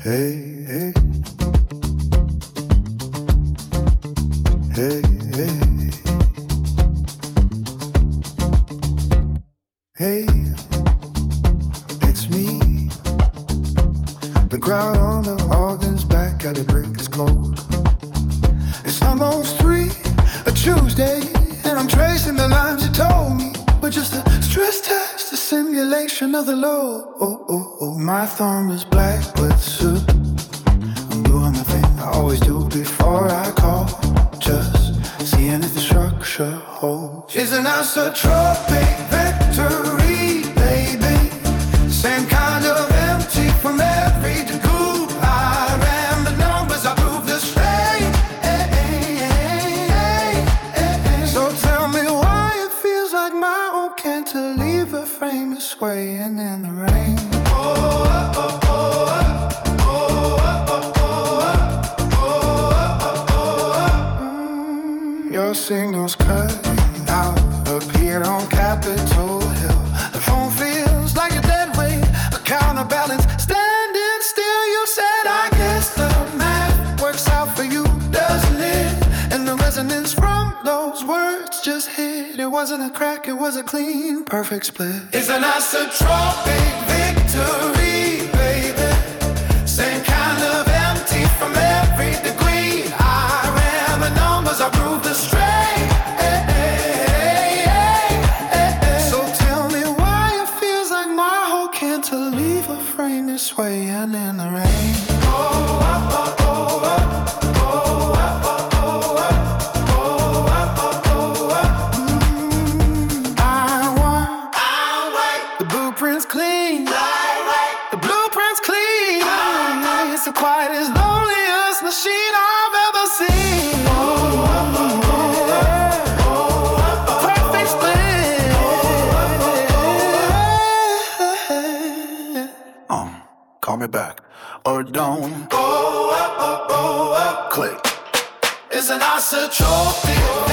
Hey, hey, hey, hey, hey, it's me. The crowd on the organ's back, gotta break this code. It's almost 3, a Tuesday, and I'm tracing the lines you told me. But just a stress test, a simulation of the low. My thumb is black with soup. I'm doing the thing I always do before I call. Just seeing if the structure holds. It's an isotropic victory, baby. Same kind of empty from every degree. I ran the numbers, I proved the straight. So tell me why it feels like my own cantilever frame is swaying in the rain. Your signal's cutting out, appeared on Capitol Hill. The phone feels like a dead weight, a counterbalance standing still. You said, I guess the math works out for you, doesn't it? And the resonance from those words just hit. It wasn't a crack, it was a clean, perfect split. It's an isotropic victory, baby. Same kind of empty from every degree. I ran the numbers, I proved the straight. So tell me why it feels like my whole cantilever frame is swaying in the rain. The blueprint's clean. The blueprint's clean. It's the quietest, loneliest machine I've ever seen. A perfect split. Call me back or don't. Click. It's an isotropic